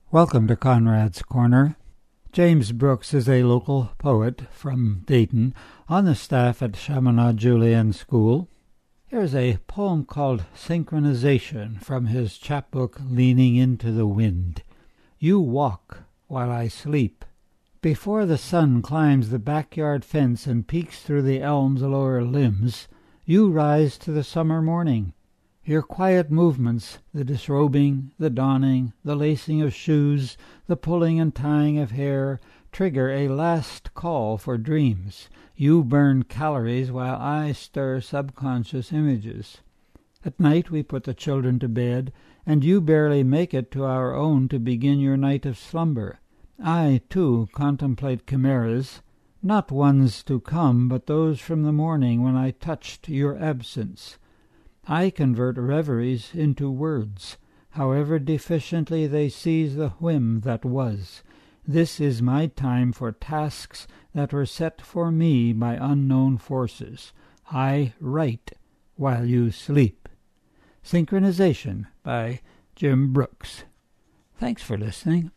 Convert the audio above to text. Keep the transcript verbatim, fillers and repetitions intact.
Welcome to Conrad's Corner. James Brooks is a local poet from Dayton on the staff at Chaminade Julian School. Here's a poem called Synchronization from his chapbook Leaning into the Wind. You walk while I sleep. Before the sun climbs the backyard fence and peeks through the elm's lower limbs, you rise to the summer morning. Your quiet movements, the disrobing, the donning, the lacing of shoes, the pulling and tying of hair, trigger a last call for dreams. You burn calories while I stir subconscious images. At night we put the children to bed, and you barely make it to our own to begin your night of slumber. I, too, contemplate chimeras, not ones to come, but those from the morning when I touched your absence. I convert reveries into words, however deficiently they seize the whim that was. This is my time for tasks that were set for me by unknown forces. I write while you sleep. Synchronization by Jim Brooks. Thanks for listening.